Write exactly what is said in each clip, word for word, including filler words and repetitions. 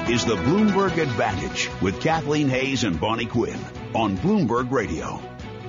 is the Bloomberg Advantage with Kathleen Hayes and Bonnie Quinn on Bloomberg Radio.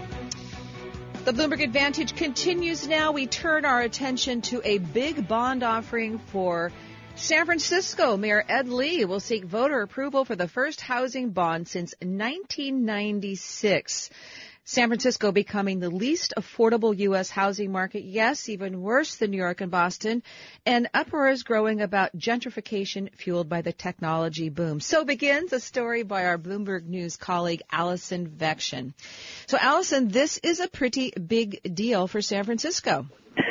The Bloomberg Advantage continues now. We turn our attention to a big bond offering for San Francisco. Mayor Ed Lee will seek voter approval for the first housing bond since nineteen ninety-six. San Francisco becoming the least affordable U S housing market. Yes, even worse than New York and Boston. And uproar is growing about gentrification fueled by the technology boom. So begins a story by our Bloomberg News colleague, Allison Vection. So, Allison, this is a pretty big deal for San Francisco.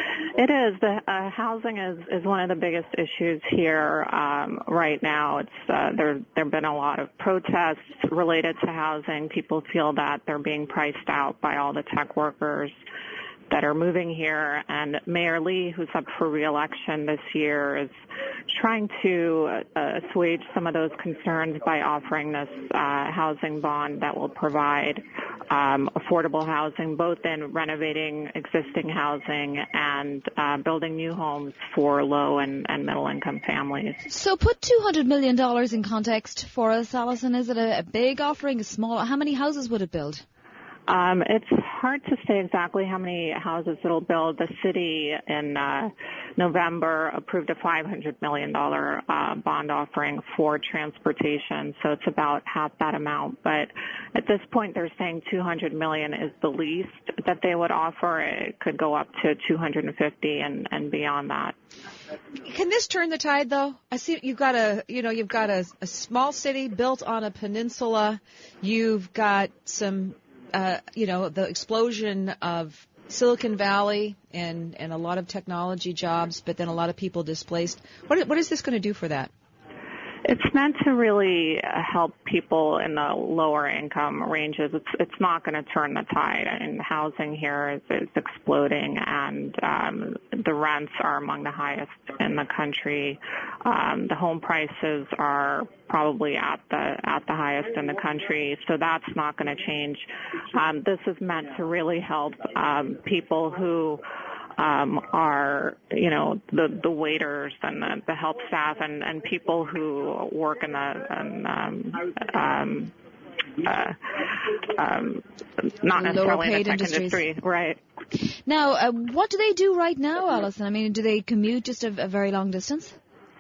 It is. The uh, housing is, is one of the biggest issues here um, right now. It's uh, there. There've been a lot of protests related to housing. People feel that they're being priced out by all the tech workers that are moving here. And Mayor Lee, who's up for re-election this year, is trying to uh, assuage some of those concerns by offering this uh, housing bond that will provide um, affordable housing, both in renovating existing housing and uh, building new homes for low and, and middle-income families. So put two hundred million dollars in context for us, Allison. Is it a, a big offering, a small? How many houses would it build? Um, it's hard to say exactly how many houses it'll build. The city in uh, November approved a five hundred million dollars uh, bond offering for transportation, so it's about half that amount. But at this point, they're saying two hundred million dollars is the least that they would offer. It could go up to two hundred fifty and, and beyond that. Can this turn the tide, though? I see you've got a, you know, you've got a, a small city built on a peninsula. You've got some Uh, you know, the explosion of Silicon Valley and, and a lot of technology jobs, but then a lot of people displaced. What, what is this going to do for that? It's meant to really help people in the lower income ranges. It's it's not going to turn the tide. I mean, housing here is, is exploding, and um, the rents are among the highest in the country. Um, the home prices are probably at the at the highest in the country, so that's not going to change. Um, this is meant to really help um, people who Um, are, you know, the, the waiters and the, the help staff and, and people who work in the, in, um, um, uh, um, not necessarily in the tech industries. industry, right? Now, uh, what do they do right now, Allison? I mean, do they commute just a, a very long distance?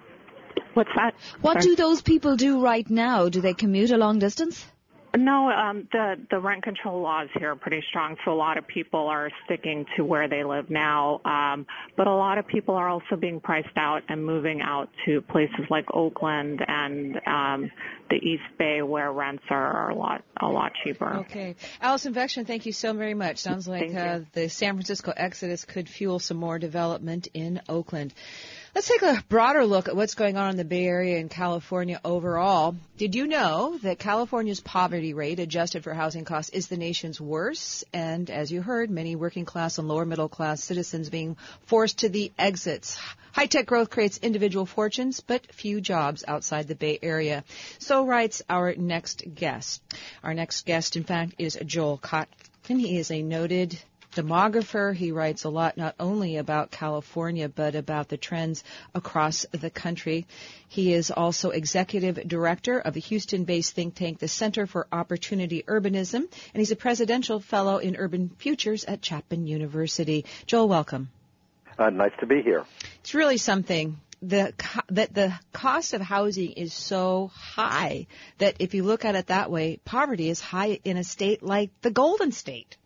What's that? What Sorry. do those people do right now? Do they commute a long distance? No, um, the, the rent control laws here are pretty strong, so a lot of people are sticking to where they live now. Um, but a lot of people are also being priced out and moving out to places like Oakland and um, the East Bay, where rents are a lot a lot cheaper. Okay. Allison Vection, thank you so very much. Sounds like uh, the San Francisco exodus could fuel some more development in Oakland. Let's take a broader look at what's going on in the Bay Area and California overall. Did you know that California's poverty rate, adjusted for housing costs, is the nation's worst? And as you heard, many working class and lower middle class citizens being forced to the exits. High-tech growth creates individual fortunes, but few jobs outside the Bay Area. So writes our next guest. Our next guest, in fact, is Joel Kotkin. He is a noted demographer. He writes a lot not only about California, but about the trends across the country. He is also executive director of the Houston-based think tank, the Center for Opportunity Urbanism, and he's a presidential fellow in urban futures at Chapman University. Joel, welcome. Uh, nice to be here. It's really something. The that the cost of housing is so high that if you look at it that way, poverty is high in a state like the Golden State.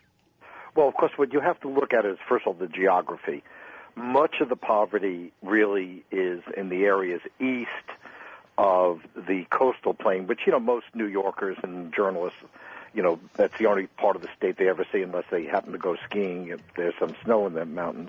Well, of course, what you have to look at is, first of all, the geography. Much of the poverty really is in the areas east of the coastal plain, which, you know, most New Yorkers and journalists, you know, that's the only part of the state they ever see unless they happen to go skiing if there's some snow in the mountains.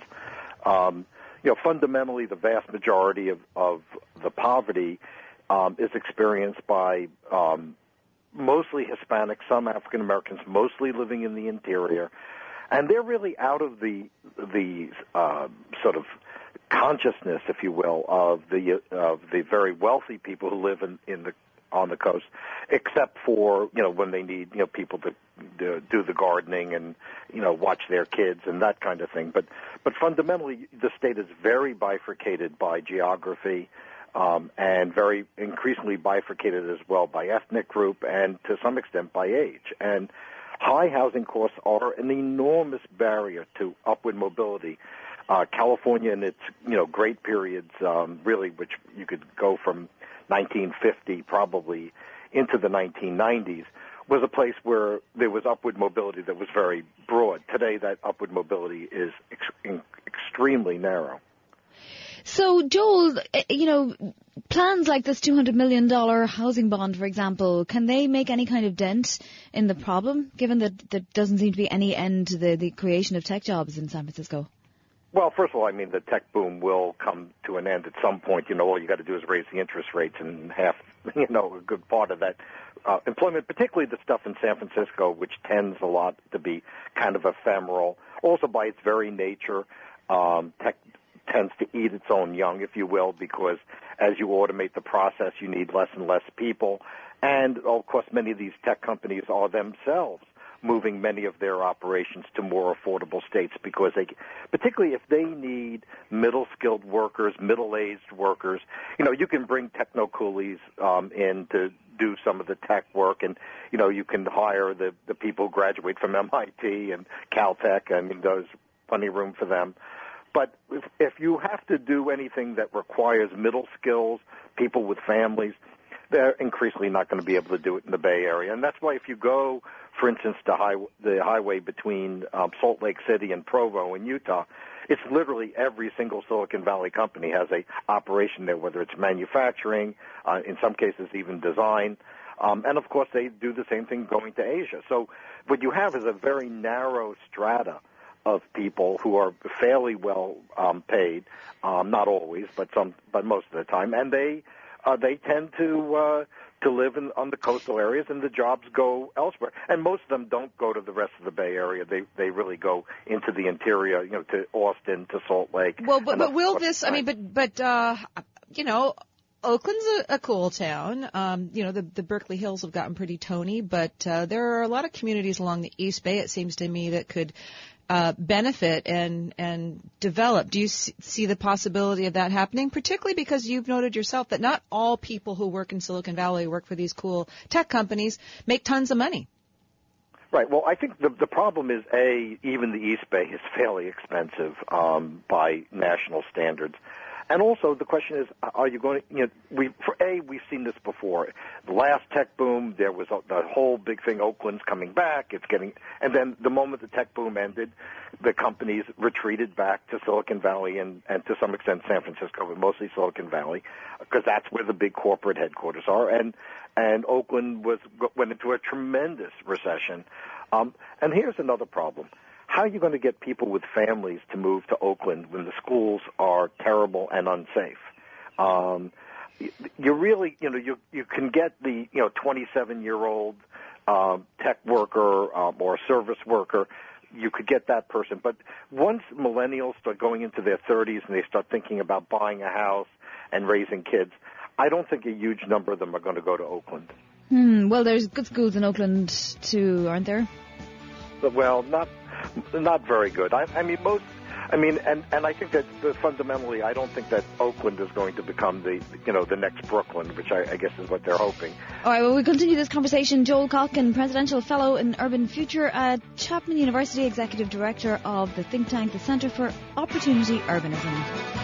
Um, you know, fundamentally, the vast majority of, of the poverty um, is experienced by um, mostly Hispanic, some African Americans, mostly living in the interior. And they're really out of the the uh, sort of consciousness, if you will, of the of the very wealthy people who live in, in the on the coast, except for, you know, when they need, you know, people to, to do the gardening and, you know, watch their kids and that kind of thing. But but fundamentally, the state is very bifurcated by geography. um, and very increasingly bifurcated as well by ethnic group and to some extent by age. And high housing costs are an enormous barrier to upward mobility. Uh, California in its, you know, great periods, um, really, which you could go from nineteen fifty probably into the nineteen nineties, was a place where there was upward mobility that was very broad. Today, that upward mobility is ex- extremely narrow. So, Joel, you know, plans like this two hundred million dollars housing bond, for example, can they make any kind of dent in the problem, given that there doesn't seem to be any end to the, the creation of tech jobs in San Francisco? Well, first of all, I mean, the tech boom will come to an end at some point. You know, all you got to do is raise the interest rates and half, you know, a good part of that uh, employment, particularly the stuff in San Francisco, which tends a lot to be kind of ephemeral. Also, by its very nature, um, tech tends to eat its own young, if you will, because as you automate the process, you need less and less people. And, of course, many of these tech companies are themselves moving many of their operations to more affordable states because they, particularly if they need middle-skilled workers, middle-aged workers, you know, you can bring techno coolies um, in to do some of the tech work, and, you know, you can hire the, the people who graduate from M I T and Caltech. I mean, there's plenty of room for them. But if, if you have to do anything that requires middle skills, people with families, they're increasingly not going to be able to do it in the Bay Area. And that's why if you go, for instance, to high, the highway between um, Salt Lake City and Provo in Utah, it's literally every single Silicon Valley company has a operation there, whether it's manufacturing, uh, in some cases even design. Um, and, of course, they do the same thing going to Asia. So what you have is a very narrow strata of people who are fairly well um, paid, um, not always, but some, but most of the time, and they uh, they tend to uh, to live in on the coastal areas, and the jobs go elsewhere. And most of them don't go to the rest of the Bay Area; they they really go into the interior, you know, to Austin, to Salt Lake. Well, but, but will this? I mean, but but uh, you know. Oakland's a, a cool town. Um, you know, the, the Berkeley Hills have gotten pretty tony, but uh, there are a lot of communities along the East Bay, it seems to me, that could uh, benefit and and develop. Do you see, see the possibility of that happening, particularly because you've noted yourself that not all people who work in Silicon Valley, work for these cool tech companies, make tons of money? Right. Well, I think the the problem is, A, even the East Bay is fairly expensive um, by national standards. And also, the question is, are you going to, you know, we, for A, we've seen this before. The last tech boom, there was a, the whole big thing, Oakland's coming back, it's getting, and then the moment the tech boom ended, the companies retreated back to Silicon Valley and, and to some extent San Francisco, but mostly Silicon Valley, because that's where the big corporate headquarters are. And, and Oakland was, went into a tremendous recession. Um, and here's another problem. How are you going to get people with families to move to Oakland when the schools are terrible and unsafe? Um, you really, you know, you you can get the, you know, twenty-seven-year-old um, tech worker um, or service worker. You could get that person. But once millennials start going into their thirties and they start thinking about buying a house and raising kids, I don't think a huge number of them are going to go to Oakland. Hmm. Well, there's good schools in Oakland too, aren't there? But, well, not. Not very good. I, I mean, most. I mean, and, and I think that the, fundamentally, I don't think that Oakland is going to become the, you know, the next Brooklyn, which I, I guess is what they're hoping. All right. Well, we continue this conversation. Joel Kotkin, Presidential Fellow in Urban Future at Chapman University, Executive Director of the think tank, the Center for Opportunity Urbanism.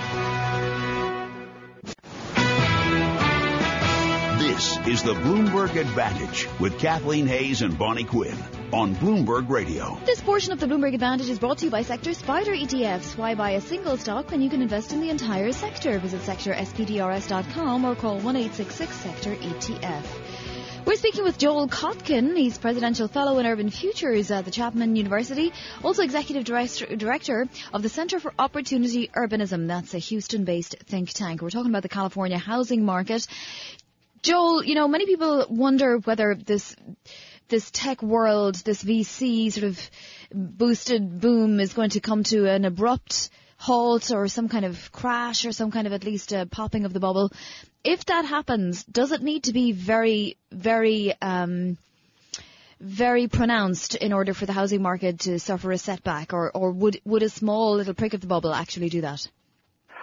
This is the Bloomberg Advantage with Kathleen Hayes and Bonnie Quinn on Bloomberg Radio. This portion of the Bloomberg Advantage is brought to you by Sector Spider E T Fs. Why buy a single stock when you can invest in the entire sector? Visit sector s p d r s dot com or call one eight six six sector E T F. We're speaking with Joel Kotkin. He's Presidential Fellow in Urban Futures at the Chapman University, also Executive Director of the Center for Opportunity Urbanism. That's a Houston-based think tank. We're talking about the California housing market. Joel, you know, many people wonder whether this this tech world, this V C sort of boosted boom is going to come to an abrupt halt or some kind of crash or some kind of at least a popping of the bubble. If that happens, does it need to be very, very, um, very pronounced in order for the housing market to suffer a setback, or, or would would a small little prick of the bubble actually do that?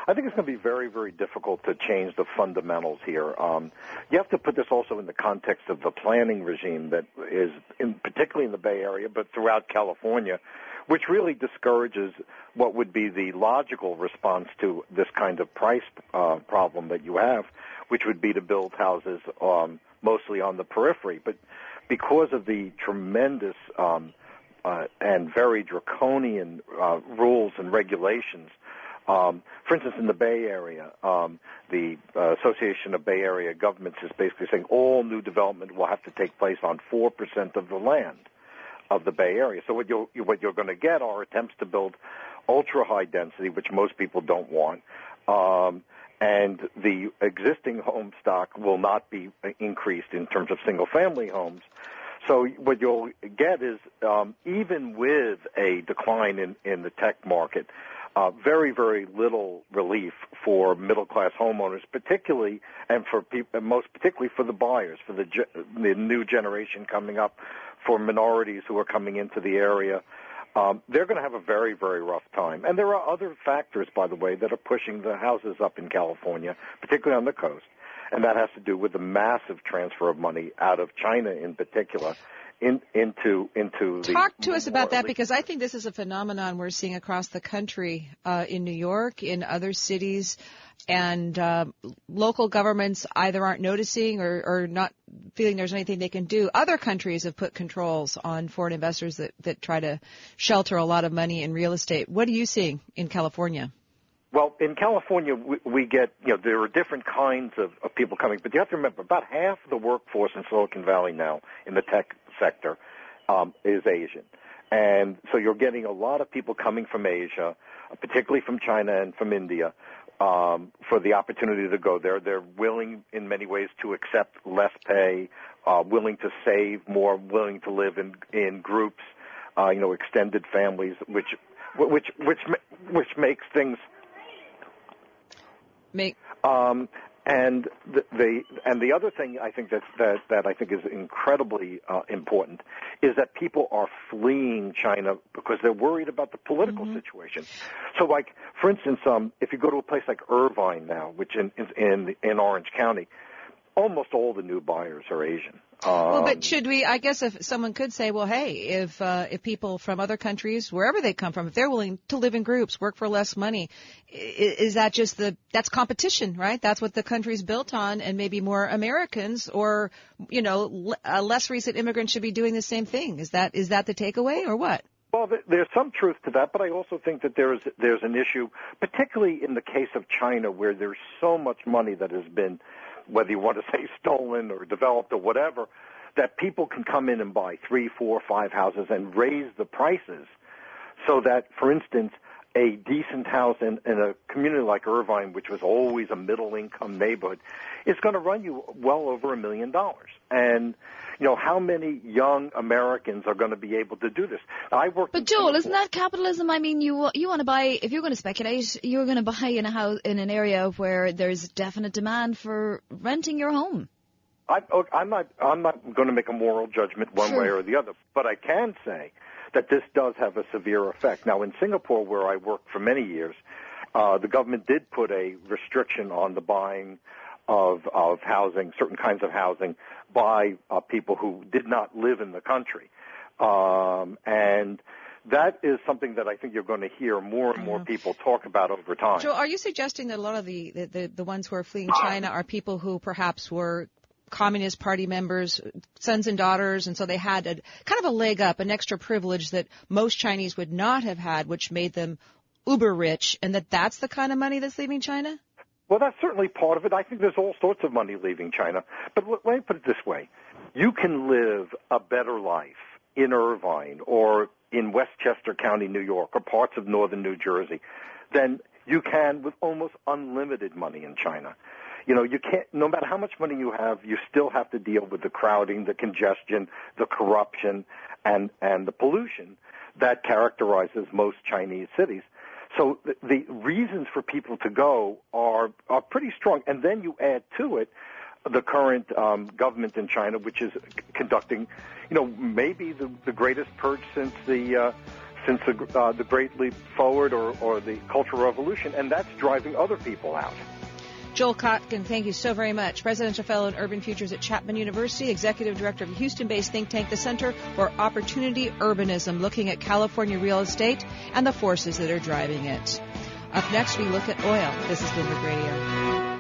I think it's going to be very, very difficult to change the fundamentals here. Um, you have to put this also in the context of the planning regime that is, in, particularly in the Bay Area, but throughout California, which really discourages what would be the logical response to this kind of price uh, problem that you have, which would be to build houses um, mostly on the periphery. But because of the tremendous um, uh, and very draconian uh, rules and regulations, um, for instance, in the Bay Area, um, the uh, Association of Bay Area Governments is basically saying all new development will have to take place on four percent of the land of the Bay Area. So what you're, what you're going to get are attempts to build ultra-high density, which most people don't want, um, and the existing home stock will not be increased in terms of single-family homes. So what you'll get is, um, even with a decline in, in the tech market, uh, very, very little relief for middle-class homeowners, particularly, and for people, most particularly for the buyers, for the, ge- the new generation coming up, for minorities who are coming into the area. Um, they're going to have a very, very rough time. And there are other factors, by the way, that are pushing the houses up in California, particularly on the coast. And that has to do with the massive transfer of money out of China in particular in, into into the... Talk to us about that, because I think this is a phenomenon we're seeing across the country, uh, in New York, in other cities, and uh, local governments either aren't noticing or, or not feeling there's anything they can do. Other countries have put controls on foreign investors that, that try to shelter a lot of money in real estate. What are you seeing in California? Well, in California, we, we get, you know, there are different kinds of, of people coming, but you have to remember about half of the workforce in Silicon Valley now in the tech sector um, is Asian. And so you're getting a lot of people coming from Asia, particularly from China and from India, um, for the opportunity to go there. They're willing in many ways to accept less pay, uh, willing to save more, willing to live in, in groups, uh, you know, extended families, which, which, which, which makes things... Make um, and the, the and the other thing I think that that that I think is incredibly uh, important is that people are fleeing China because they're worried about the political mm-hmm. situation. So, like for instance, um, if you go to a place like Irvine now, which in in in Orange County, almost all the new buyers are Asian. Um, well, but should we, I guess if someone could say, well, hey, if uh, if people from other countries, wherever they come from, if they're willing to live in groups, work for less money, is, is that just the, that's competition, right? That's what the country's built on, and maybe more Americans or, you know, l- less recent immigrants should be doing the same thing. Is that is that the takeaway or what? Well, there's some truth to that, but I also think that there's there's an issue, particularly in the case of China, where there's so much money that has been, whether you want to say stolen or developed or whatever, that people can come in and buy three, four, five houses and raise the prices so that, for instance, a decent house in, in a community like Irvine, which was always a middle-income neighborhood, is going to run you well over a million dollars. And, you know, how many young Americans are going to be able to do this? I work. But Joel, isn't that capitalism? I mean, you you want to buy, if you're going to speculate, you're going to buy in a house in an area where there's definite demand for renting your home. I, I'm not. I'm not going to make a moral judgment one sure. way or the other, but I can say that this does have a severe effect. Now, in Singapore, where I worked for many years, uh, the government did put a restriction on the buying of of housing, certain kinds of housing, by uh, people who did not live in the country, um, and that is something that I think you're going to hear more and more people talk about over time. Joe, are you suggesting that a lot of the the, the, the ones who are fleeing China are people who perhaps were Communist Party members, sons and daughters, and so they had a kind of a leg up, an extra privilege that most Chinese would not have had, which made them uber rich, and that that's the kind of money that's leaving China? Well, that's certainly part of it. I think there's all sorts of money leaving China. But let me put it this way. You can live a better life in Irvine or in Westchester County, New York, or parts of northern New Jersey than you can with almost unlimited money in China. You know, you can't, no matter how much money you have, you still have to deal with the crowding, the congestion, the corruption, and, and the pollution that characterizes most Chinese cities. So the, the reasons for people to go are, are pretty strong. And then you add to it the current um, government in China, which is conducting, you know, maybe the, the greatest purge since the uh, since the, uh, the Great Leap Forward or, or the Cultural Revolution, and that's driving other people out. Joel Kotkin, thank you so very much. Presidential Fellow in Urban Futures at Chapman University, Executive Director of Houston-based think tank, the Center for Opportunity Urbanism, looking at California real estate and the forces that are driving it. Up next, we look at oil. This is Bloomberg Radio.